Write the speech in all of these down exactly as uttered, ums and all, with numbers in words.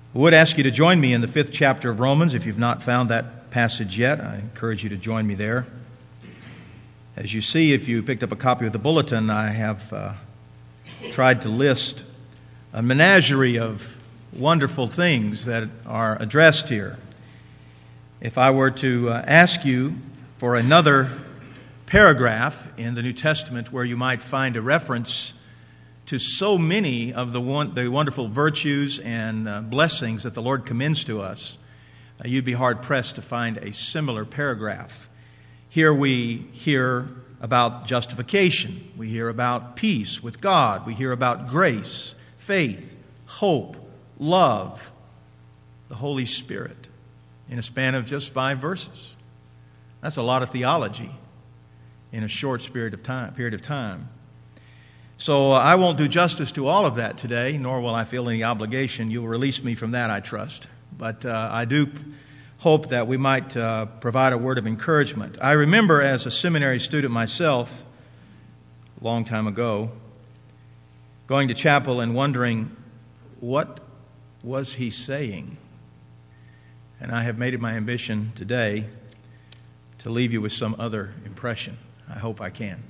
I would ask you to join me in the fifth chapter of Romans. If you've not found that passage yet, I encourage you to join me there. As you see, if you picked up a copy of the bulletin, I have uh, tried to list a menagerie of wonderful things that are addressed here. If I were to uh, ask you for another paragraph in the New Testament where you might find a reference to so many of the, one, the wonderful virtues and uh, blessings that the Lord commends to us, uh, you'd be hard-pressed to find a similar paragraph. Here we hear about justification. We hear about peace with God. We hear about grace, faith, hope, love, the Holy Spirit in a span of just five verses. That's a lot of theology in a short period of time. Period of time. So uh, I won't do justice to all of that today, nor will I feel any obligation. You'll release me from that, I trust. But uh, I do hope that we might uh, provide a word of encouragement. I remember as a seminary student myself, a long time ago, going to chapel and wondering, what was he saying? And I have made it my ambition today to leave you with some other impression. I hope I can.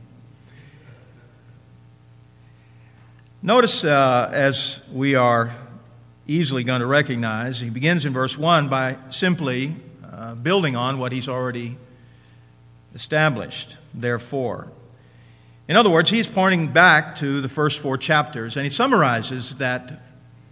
Notice, uh, as we are easily going to recognize, he begins in verse one by simply uh, building on what he's already established, therefore. In other words, he's pointing back to the first four chapters, and he summarizes that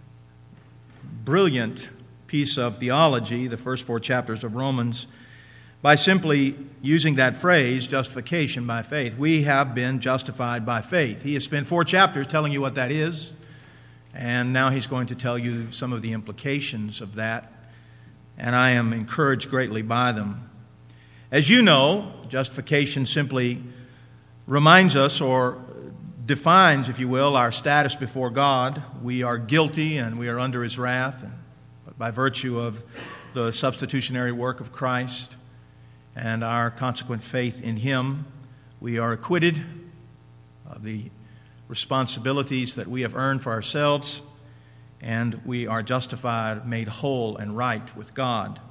brilliant piece of theology, the first four chapters of Romans, by simply using that phrase, justification by faith. We have been justified by faith. He has spent four chapters telling you what that is, and now he's going to tell you some of the implications of that, and I am encouraged greatly by them. As you know, justification simply reminds us or defines, if you will, our status before God. We are guilty and we are under His wrath, but by virtue of the substitutionary work of Christ and our consequent faith in Him, we are acquitted of the responsibilities that we have earned for ourselves, and we are justified, made whole and right with God.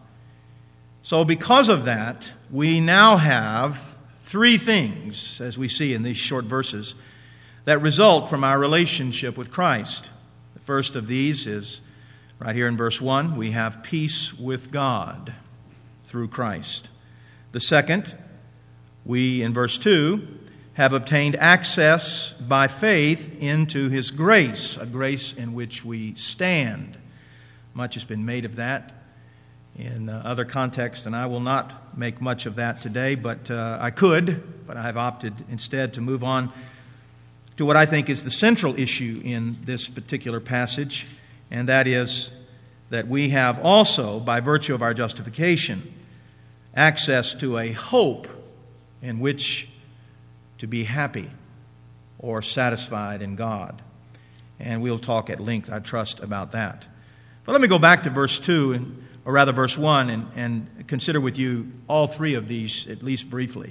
So because of that, we now have three things, as we see in these short verses, that result from our relationship with Christ. The first of these is right here in verse one. We have peace with God through Christ. The second, we, in verse two, have obtained access by faith into His grace, a grace in which we stand. Much has been made of that in uh, other contexts, and I will not make much of that today, but uh, I could, but I have opted instead to move on to what I think is the central issue in this particular passage, and that is that we have also, by virtue of our justification, access to a hope in which to be happy or satisfied in God. And we'll talk at length, I trust, about that. But let me go back to verse two, and, or rather verse one, and, and consider with you all three of these, at least briefly.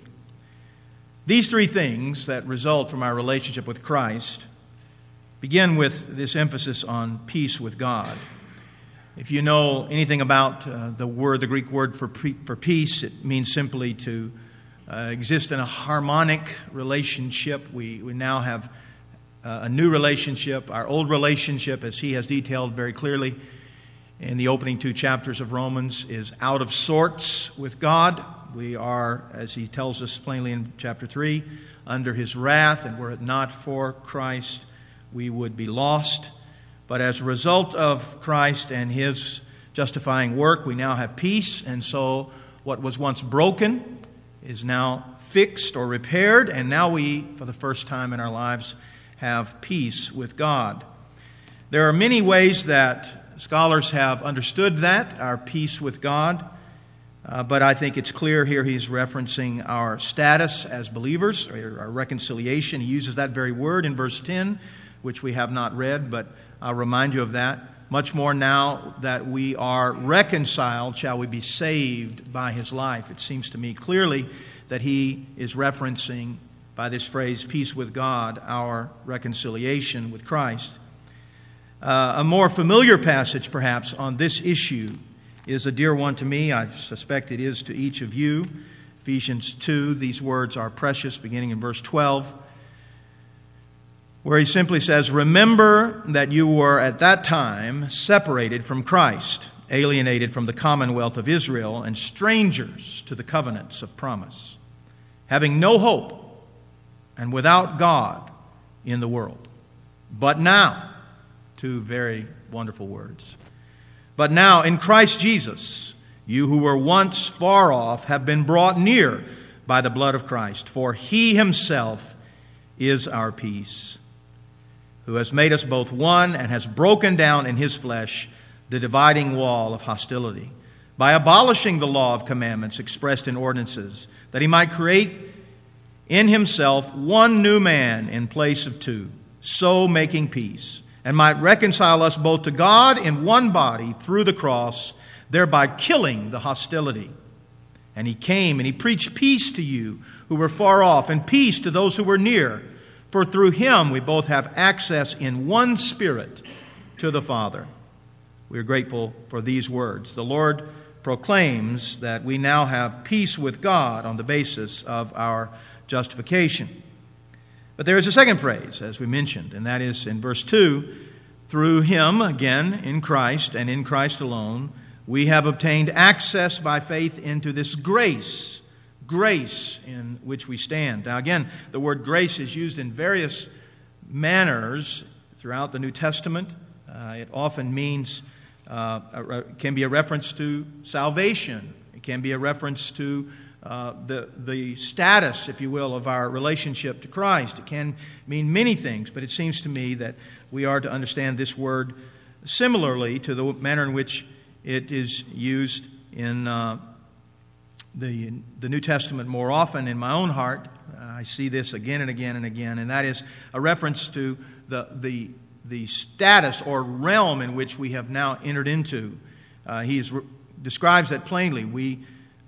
These three things that result from our relationship with Christ begin with this emphasis on peace with God. If you know anything about uh, the word, the Greek word for pre- for peace, it means simply to uh, exist in a harmonic relationship. We we now have uh, a new relationship. Our old relationship, as he has detailed very clearly in the opening two chapters of Romans, is out of sorts with God. We are, as he tells us plainly in chapter three, under His wrath, and were it not for Christ, we would be lost. But as a result of Christ and His justifying work, we now have peace, and so what was once broken is now fixed or repaired, and now we, for the first time in our lives, have peace with God. There are many ways that scholars have understood that, our peace with God, uh, but I think it's clear here he's referencing our status as believers, or our reconciliation. He uses that very word in verse ten, which we have not read, but I'll remind you of that. Much more now that we are reconciled, shall we be saved by His life. It seems to me clearly that he is referencing, by this phrase, peace with God, our reconciliation with Christ. Uh, a more familiar passage, perhaps, on this issue is a dear one to me. I suspect it is to each of you. Ephesians two, these words are precious, beginning in verse twelve, where he simply says, "Remember that you were at that time separated from Christ, alienated from the commonwealth of Israel, and strangers to the covenants of promise, having no hope and without God in the world. But now," two very wonderful words, "but now in Christ Jesus, you who were once far off have been brought near by the blood of Christ, for He Himself is our peace, who has made us both one and has broken down in His flesh the dividing wall of hostility, by abolishing the law of commandments expressed in ordinances, that He might create in Himself one new man in place of two, so making peace, and might reconcile us both to God in one body through the cross, thereby killing the hostility. And He came and He preached peace to you who were far off, and peace to those who were near. For through Him we both have access in one Spirit to the Father." We are grateful for these words. The Lord proclaims that we now have peace with God on the basis of our justification. But there is a second phrase, as we mentioned, and that is in verse two, "Through Him," again, in Christ and in Christ alone, "we have obtained access by faith into this grace," grace in which we stand. Now again, the word grace is used in various manners throughout the New Testament. Uh, it often means, uh, a, can be a reference to salvation. It can be a reference to uh, the, the status, if you will, of our relationship to Christ. It can mean many things, but it seems to me that we are to understand this word similarly to the manner in which it is used in uh, the, the New Testament more often. In my own heart, uh, I see this again and again and again, and that is a reference to the the the status or realm in which we have now entered into. Uh, he is, describes that plainly. We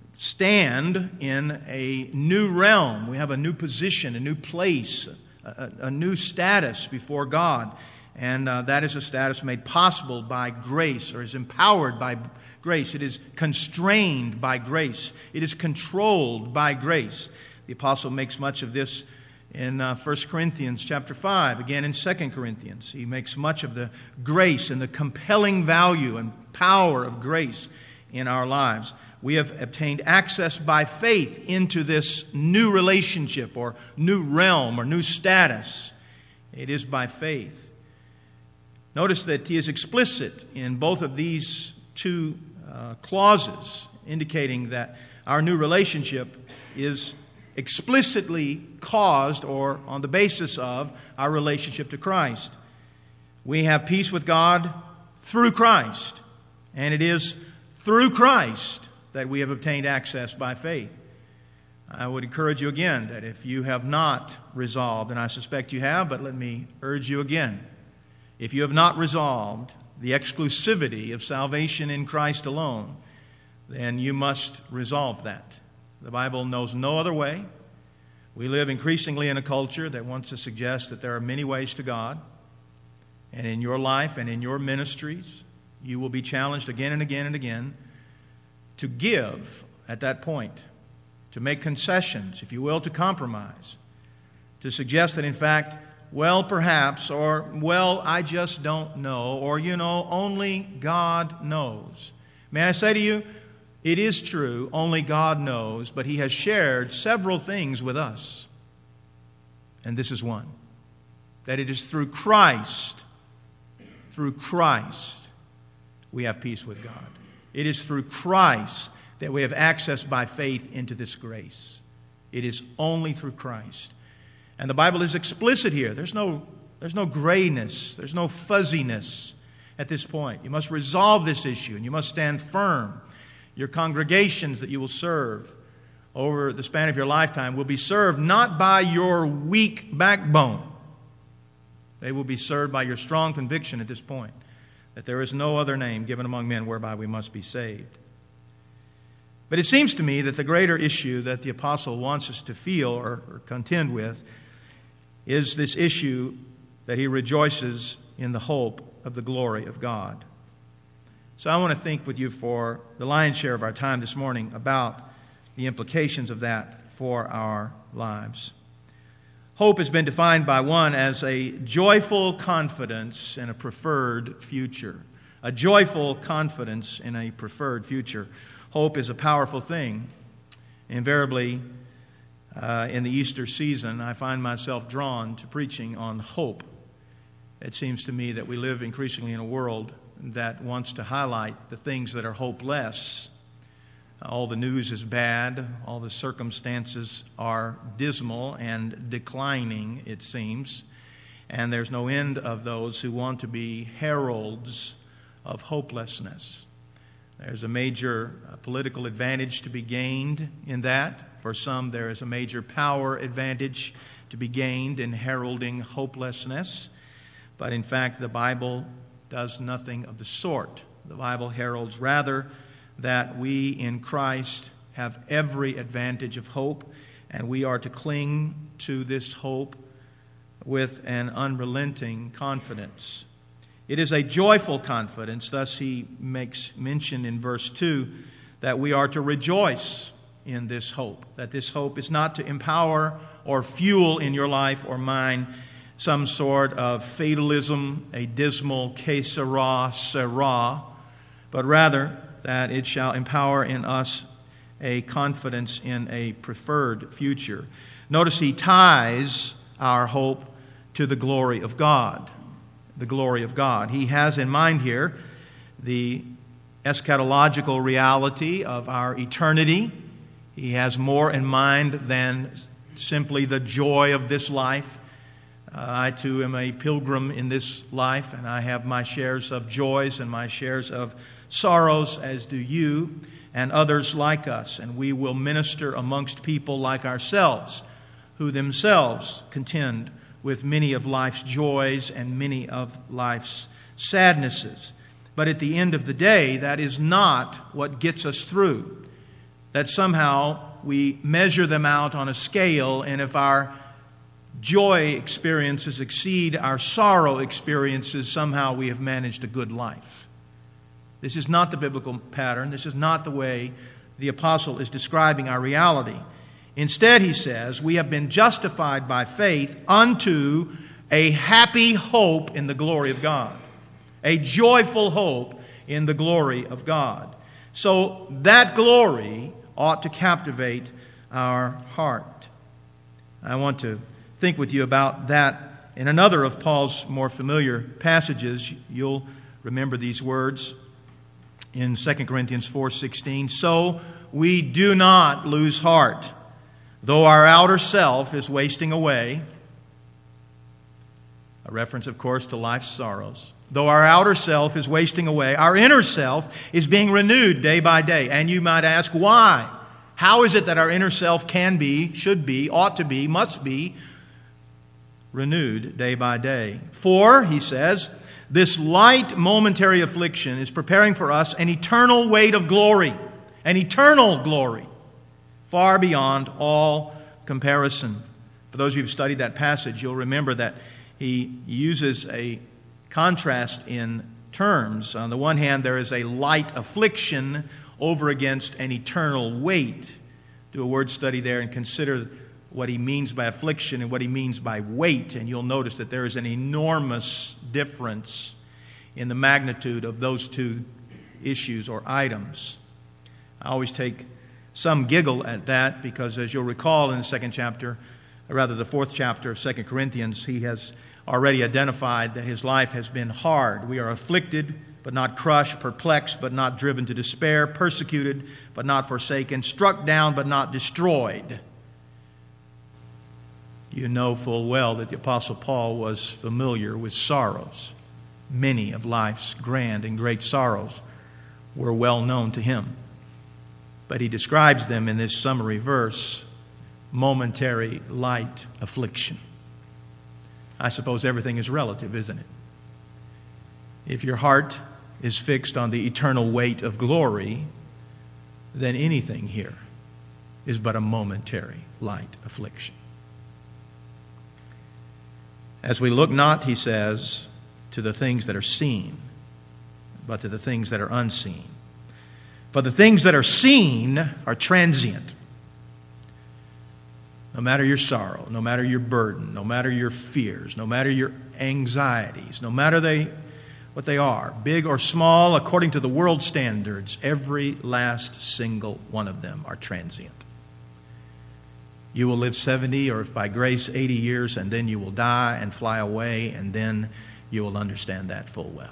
stand in a new realm. We have a new position, a new place, a, a new status before God. And uh, that is a status made possible by grace, or is empowered by grace. It is constrained by grace. It is controlled by grace. The apostle makes much of this in uh, First Corinthians chapter five, again in Second Corinthians. He makes much of the grace and the compelling value and power of grace in our lives. We have obtained access by faith into this new relationship or new realm or new status. It is by faith. Notice that he is explicit in both of these two uh, clauses, indicating that our new relationship is explicitly caused or on the basis of our relationship to Christ. We have peace with God through Christ, and it is through Christ that we have obtained access by faith. I would encourage you again that if you have not resolved, and I suspect you have, but let me urge you again, if you have not resolved the exclusivity of salvation in Christ alone, then you must resolve that. The Bible knows no other way. We live increasingly in a culture that wants to suggest that there are many ways to God. And in your life and in your ministries, you will be challenged again and again and again to give at that point, to make concessions, if you will, to compromise, to suggest that in fact, well, perhaps, or well, I just don't know, or you know, only God knows. May I say to you, it is true, only God knows, but He has shared several things with us. And this is one. That it is through Christ, through Christ, we have peace with God. It is through Christ that we have access by faith into this grace. It is only through Christ. And the Bible is explicit here. There's no, there's no grayness. There's no fuzziness at this point. You must resolve this issue, and you must stand firm. Your congregations that you will serve over the span of your lifetime will be served not by your weak backbone. They will be served by your strong conviction at this point that there is no other name given among men whereby we must be saved. But it seems to me that the greater issue that the apostle wants us to feel or, or contend with is this issue that he rejoices in the hope of the glory of God. So I want to think with you for the lion's share of our time this morning about the implications of that for our lives. Hope has been defined by one as a joyful confidence in a preferred future. A joyful confidence in a preferred future. Hope is a powerful thing. Invariably, uh, in the Easter season, I find myself drawn to preaching on hope. It seems to me that we live increasingly in a world that wants to highlight the things that are hopeless. All the news is bad. All the circumstances are dismal and declining, it seems. And there's no end of those who want to be heralds of hopelessness. There's a major uh, political advantage to be gained in that. For some, there is a major power advantage to be gained in heralding hopelessness. But in fact, the Bible does nothing of the sort. The Bible heralds rather that we in Christ have every advantage of hope, and we are to cling to this hope with an unrelenting confidence. It is a joyful confidence. Thus he makes mention in verse two that we are to rejoice in this hope, that this hope is not to empower or fuel in your life or mine some sort of fatalism, a dismal que sera, sera, but rather that it shall empower in us a confidence in a preferred future. Notice he ties our hope to the glory of God. The glory of God. He has in mind here the eschatological reality of our eternity. He has more in mind than simply the joy of this life. Uh, I too am a pilgrim in this life, and I have my shares of joys and my shares of sorrows, as do you and others like us. And we will minister amongst people like ourselves, who themselves contend with many of life's joys and many of life's sadnesses. But at the end of the day, that is not what gets us through. That somehow we measure them out on a scale, and if our joy experiences exceed our sorrow experiences, somehow we have managed a good life. This is not the biblical pattern. This is not the way the apostle is describing our reality. Instead, he says, we have been justified by faith unto a happy hope in the glory of God. A joyful hope in the glory of God. So that glory ought to captivate our heart. I want to think with you about that in another of Paul's more familiar passages. You'll remember these words in Second Corinthians four sixteen. So we do not lose heart, though our outer self is wasting away. A reference, of course, to life's sorrows. Though our outer self is wasting away, our inner self is being renewed day by day. And you might ask, why? How is it that our inner self can be, should be, ought to be, must be renewed day by day? For, he says, this light momentary affliction is preparing for us an eternal weight of glory, an eternal glory, far beyond all comparison. For those of you who have studied that passage, you'll remember that he uses a contrast in terms. On the one hand, there is a light affliction over against an eternal weight. Do a word study there and consider what he means by affliction and what he means by weight, and you'll notice that there is an enormous difference in the magnitude of those two issues or items. I always take some giggle at that because, as you'll recall in the second chapter, or rather the fourth chapter of Second Corinthians, he has already identified that his life has been hard. We are afflicted, but not crushed, perplexed, but not driven to despair, persecuted, but not forsaken, struck down, but not destroyed. You know full well that the Apostle Paul was familiar with sorrows. Many of life's grand and great sorrows were well known to him. But he describes them in this summary verse, momentary light affliction. I suppose everything is relative, isn't it? If your heart is fixed on the eternal weight of glory, then anything here is but a momentary light affliction. As we look not, he says, to the things that are seen, but to the things that are unseen. For the things that are seen are transient. No matter your sorrow, no matter your burden, no matter your fears, no matter your anxieties, no matter they, what they are, big or small, according to the world standards, every last single one of them are transient. You will live seventy, or if by grace eighty years, and then you will die and fly away, and then you will understand that full well.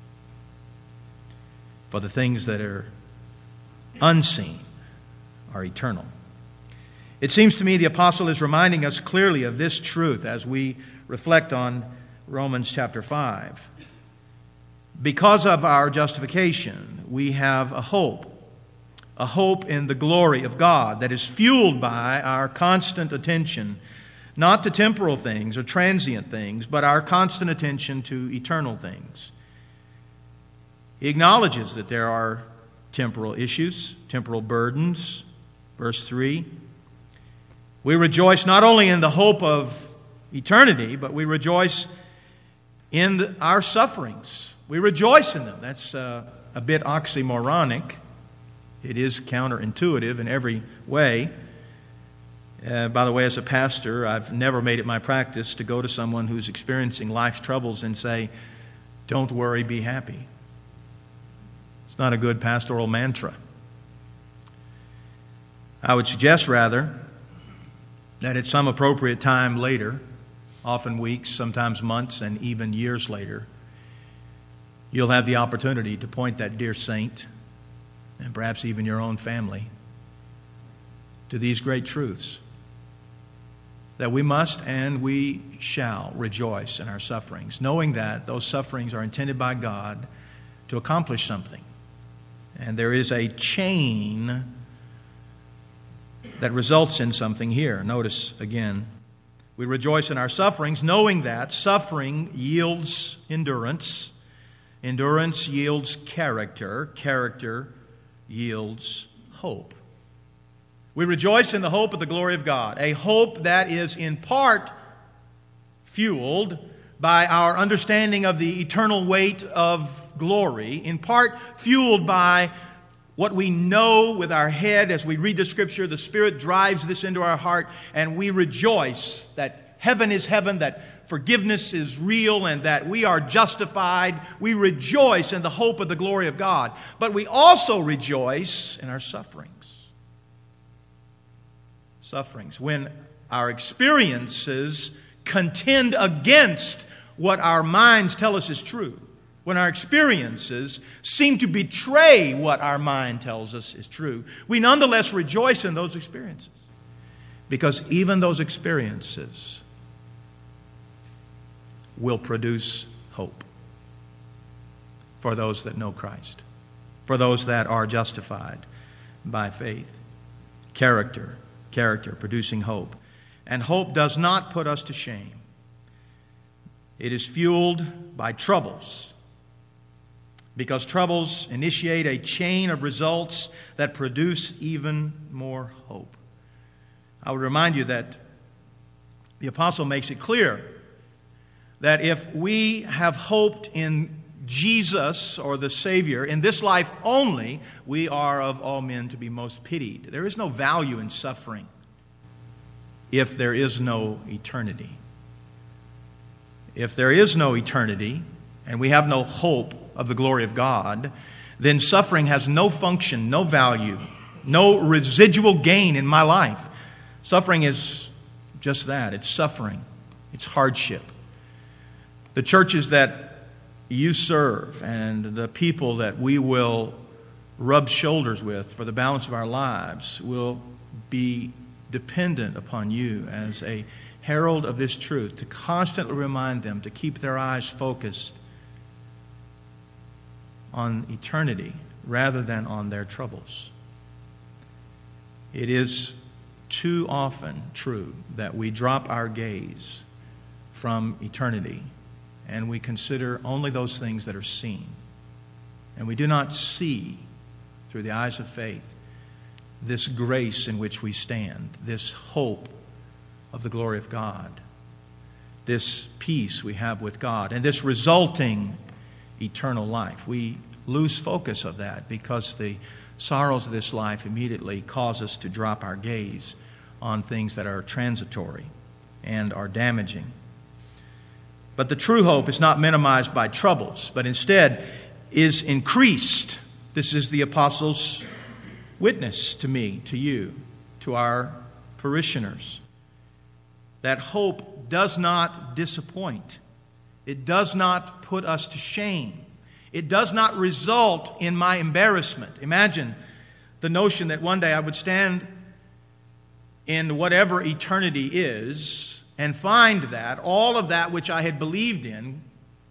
For the things that are unseen are eternal. It seems to me the apostle is reminding us clearly of this truth as we reflect on Romans chapter five. Because of our justification, we have a hope, a hope in the glory of God that is fueled by our constant attention, not to temporal things or transient things, but our constant attention to eternal things. He acknowledges that there are temporal issues, temporal burdens. Verse three, we rejoice not only in the hope of eternity, but we rejoice in our sufferings. We rejoice in them. That's uh, a bit oxymoronic. It is counterintuitive in every way. Uh, by the way, as a pastor, I've never made it my practice to go to someone who's experiencing life's troubles and say, "Don't worry, be happy." It's not a good pastoral mantra. I would suggest, rather, that at some appropriate time later, often weeks, sometimes months, and even years later, you'll have the opportunity to point that dear saint, and perhaps even your own family, to these great truths. That we must and we shall rejoice in our sufferings, knowing that those sufferings are intended by God to accomplish something. And there is a chain that results in something here. Notice again, we rejoice in our sufferings, knowing that suffering yields endurance. Endurance yields character. Character yields hope. We rejoice in the hope of the glory of God, a hope that is in part fueled by our understanding of the eternal weight of glory, in part fueled by what we know with our head as we read the Scripture. The Spirit drives this into our heart, and we rejoice that heaven is heaven, that forgiveness is real, and that we are justified. We rejoice in the hope of the glory of God. But we also rejoice in our sufferings. Sufferings. When our experiences contend against what our minds tell us is true. When our experiences seem to betray what our mind tells us is true, we nonetheless rejoice in those experiences. Because even those experiences will produce hope for those that know Christ, for those that are justified by faith. Character, character, producing hope. And hope does not put us to shame. It is fueled by troubles, because troubles initiate a chain of results that produce even more hope. I would remind you that the apostle makes it clear that if we have hoped in Jesus or the Savior in this life only, we are of all men to be most pitied. There is no value in suffering if there is no eternity. If there is no eternity and we have no hope of the glory of God, then suffering has no function, no value, no residual gain in my life. Suffering is just that. It's suffering. It's hardship. The churches that you serve and the people that we will rub shoulders with for the balance of our lives will be dependent upon you as a herald of this truth to constantly remind them to keep their eyes focused on eternity rather than on their troubles. It is too often true that we drop our gaze from eternity and we consider only those things that are seen. And we do not see through the eyes of faith this grace in which we stand, this hope of the glory of God. this peace we have with God and this resulting eternal life. We lose focus of that because the sorrows of this life immediately cause us to drop our gaze on things that are transitory and are damaging. But the true hope is not minimized by troubles, but instead is increased. This is the apostles' witness to me, to you, to our parishioners. That hope does not disappoint. It does not put us to shame. It does not result in my embarrassment. Imagine the notion that one day I would stand in whatever eternity is and find that all of that which I had believed in,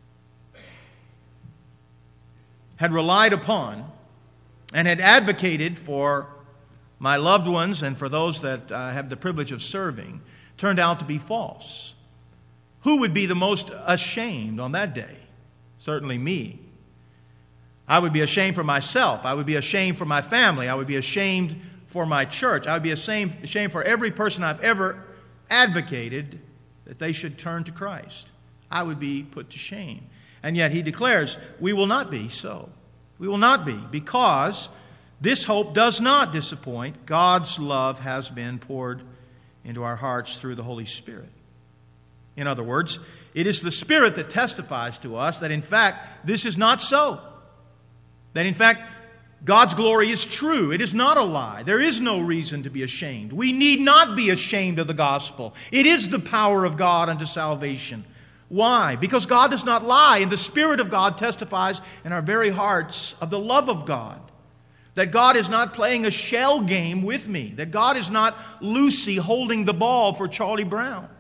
had relied upon, and had advocated for my loved ones and for those that I have the privilege of serving, turned out to be false. Who would be the most ashamed on that day? Certainly me. I would be ashamed for myself. I would be ashamed for my family. I would be ashamed for my church. I would be ashamed, ashamed for every person I've ever advocated that they should turn to Christ. I would be put to shame. And yet he declares, we will not be so. We will not be, because this hope does not disappoint. God's love has been poured into our hearts through the Holy Spirit. In other words, it is the Spirit that testifies to us that in fact this is not so. That in fact God's glory is true. It is not a lie. There is no reason to be ashamed. We need not be ashamed of the gospel. It is the power of God unto salvation. Why? Because God does not lie, and the Spirit of God testifies in our very hearts of the love of God. That God is not playing a shell game with me. That God is not Lucy holding the ball for Charlie Brown.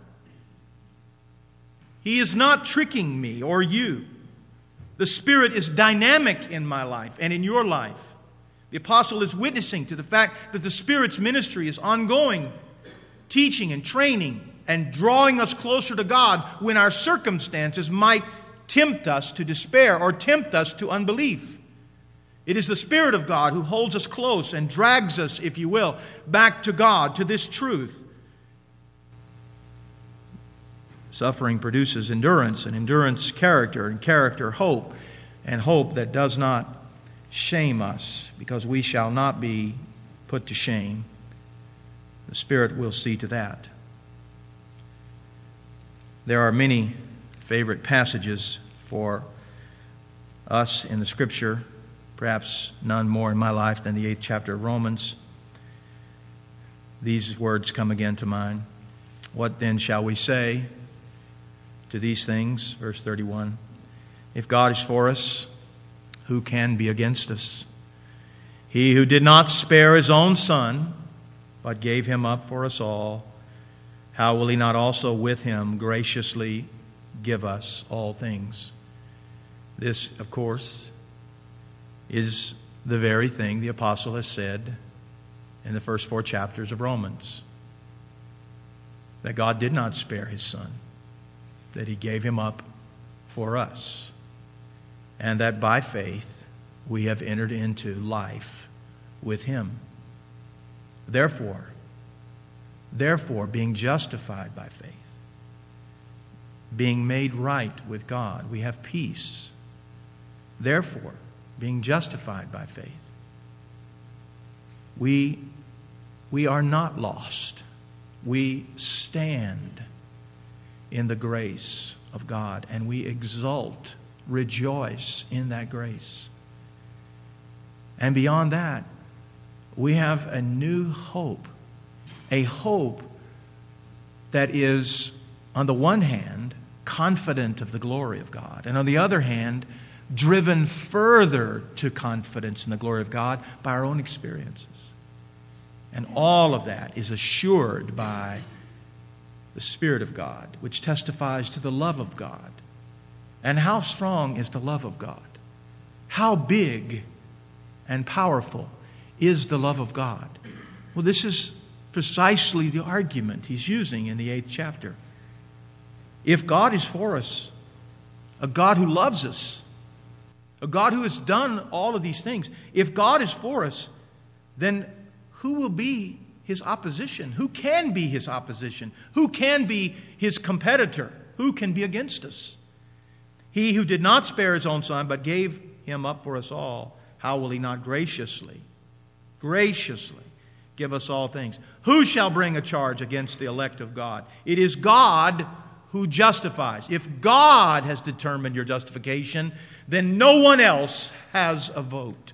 He is not tricking me or you. The Spirit is dynamic in my life and in your life. The apostle is witnessing to the fact that the Spirit's ministry is ongoing, teaching and training and drawing us closer to God when our circumstances might tempt us to despair or tempt us to unbelief. It is the Spirit of God who holds us close and drags us, if you will, back to God, to this truth. Suffering produces endurance, and endurance character, and character hope, and hope that does not shame us, because we shall not be put to shame. The Spirit will see to that. There are many favorite passages for us in the Scripture, perhaps none more in my life than the eighth chapter of Romans. These words come again to mind. What then shall we say to these things? Verse thirty-one. If God is for us, who can be against us? He who did not spare his own Son, but gave him up for us all, how will he not also with him graciously give us all things? This, of course, is the very thing the apostle has said in the first four chapters of Romans. That God did not spare his Son, that he gave him up for us, and that by faith we have entered into life with him. Therefore, therefore, being justified by faith, being made right with God, we have peace. Therefore, being justified by faith, we, we are not lost. We stand in the grace of God, and we exult, rejoice in that grace. And beyond that, we have a new hope, a hope that is, on the one hand, confident of the glory of God, and on the other hand, driven further to confidence in the glory of God by our own experiences. And all of that is assured by the Spirit of God, which testifies to the love of God. And how strong is the love of God? How big and powerful is the love of God? Well, this is precisely the argument he's using in the eighth chapter. If God is for us, a God who loves us, a God who has done all of these things, if God is for us, then who will be his opposition? Who can be his opposition? Who can be his competitor? who can be against us? He who did not spare his own Son, but gave him up for us all, how will he not graciously, graciously give us all things? Who shall bring a charge against the elect of God? It is God who justifies. If God has determined your justification, then no one else has a vote.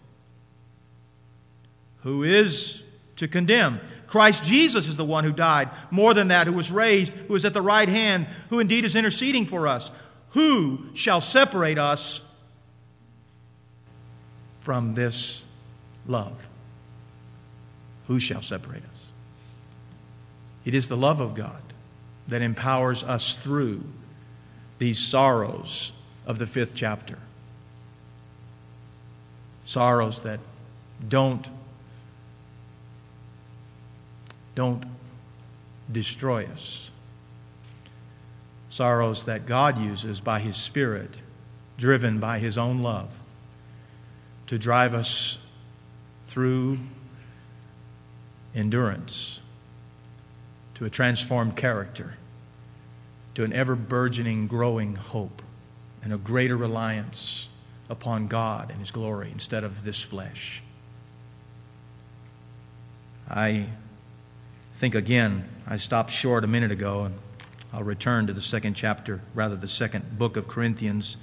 Who is to condemn? Christ Jesus is the one who died. More than that, who was raised, who is at the right hand, who indeed is interceding for us. Who shall separate us from this love? Who shall separate us? It is the love of God that empowers us through these sorrows of the fifth chapter. Sorrows that don't, don't destroy us. Sorrows that God uses by His Spirit, driven by His own love, to drive us through endurance, to a transformed character, to an ever-burgeoning, growing hope, and a greater reliance upon God and His glory instead of this flesh. I think again, I stopped short a minute ago, and I'll return to the second chapter, rather the second book of Corinthians.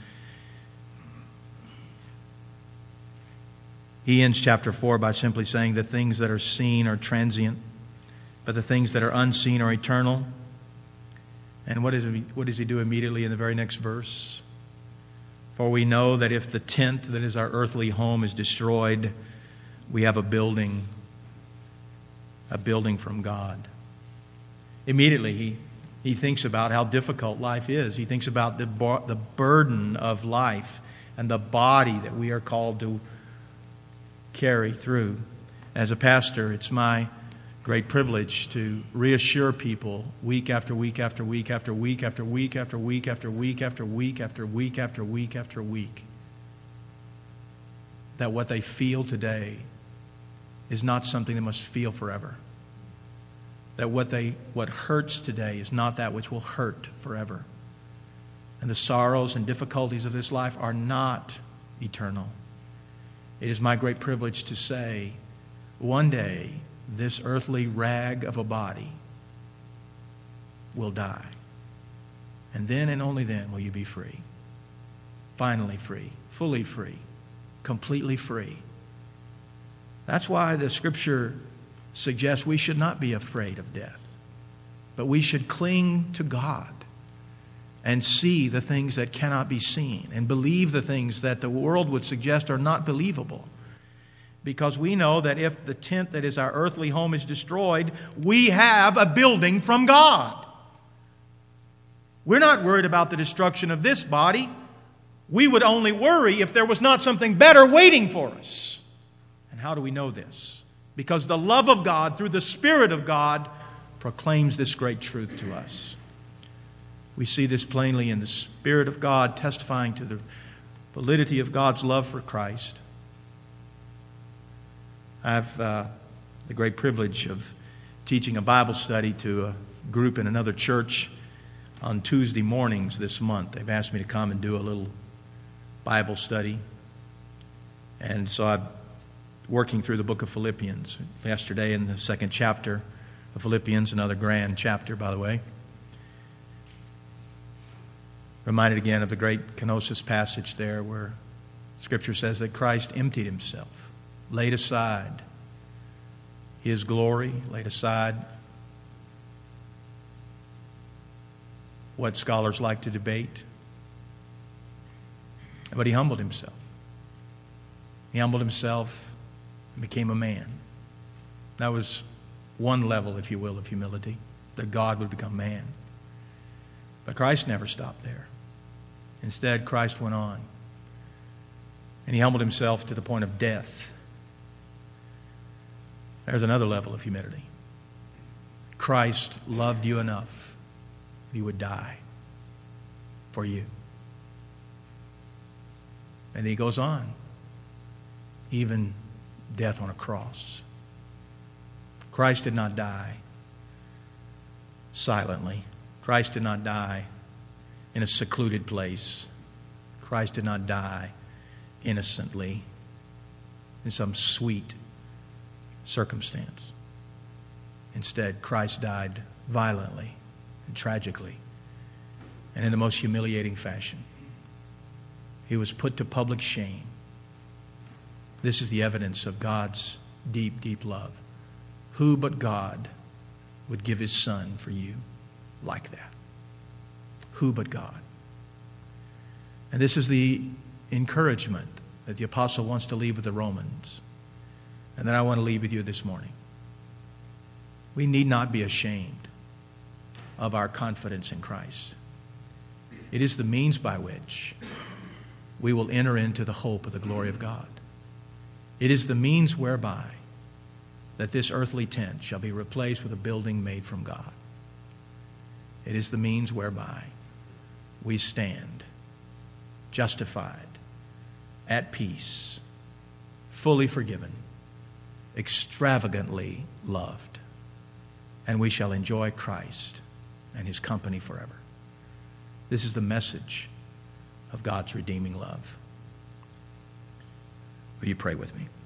He ends chapter four by simply saying the things that are seen are transient, but the things that are unseen are eternal. And what, is he, what does he do immediately in the very next verse? For we know that if the tent that is our earthly home is destroyed, we have a building, a building from God. Immediately he, he thinks about how difficult life is. He thinks about the, the burden of life and the body that we are called to carry through. As a pastor, it's my great privilege to reassure people week after week after week after week after week after week after week after week after week after week after week that what they feel today is not something they must feel forever. That what they what hurts today is not that which will hurt forever. And the sorrows and difficulties of this life are not eternal. It is my great privilege to say, one day, this earthly rag of a body will die. And then and only then will you be free. Finally free, fully free, completely free. That's why the Scripture suggests we should not be afraid of death, but we should cling to God and see the things that cannot be seen and believe the things that the world would suggest are not believable. Because we know that if the tent that is our earthly home is destroyed, we have a building from God. We're not worried about the destruction of this body. We would only worry if there was not something better waiting for us. And how do we know this? Because the love of God through the Spirit of God proclaims this great truth to us. We see this plainly in the Spirit of God testifying to the validity of God's love for Christ. I have uh, the great privilege of teaching a Bible study to a group in another church on Tuesday mornings this month. They've asked me to come and do a little Bible study. And so I'm working through the book of Philippians. Yesterday in the second chapter of Philippians, another grand chapter, by the way. Reminded again of the great kenosis passage there where Scripture says that Christ emptied Himself, laid aside His glory, laid aside what scholars like to debate. But He humbled Himself. He humbled Himself and became a man. That was one level, if you will, of humility, that God would become man. But Christ never stopped there. Instead, Christ went on. And He humbled Himself to the point of death. There's another level of humility. Christ loved you enough that He would die for you. And He goes on. Even death on a cross. Christ did not die silently. Christ did not die in a secluded place. Christ did not die innocently in some sweet circumstance. Instead, Christ died violently and tragically and in the most humiliating fashion. He was put to public shame. This is the evidence of God's deep, deep love. Who but God would give his Son for you like that? Who but God? And this is the encouragement that the apostle wants to leave with the Romans, and that I want to leave with you this morning. We need not be ashamed of our confidence in Christ. It is the means by which we will enter into the hope of the glory of God. It is the means whereby that this earthly tent shall be replaced with a building made from God. It is the means whereby we stand justified, at peace, fully forgiven, extravagantly loved, and we shall enjoy Christ and his company forever. This is the message of God's redeeming love. Will you pray with me?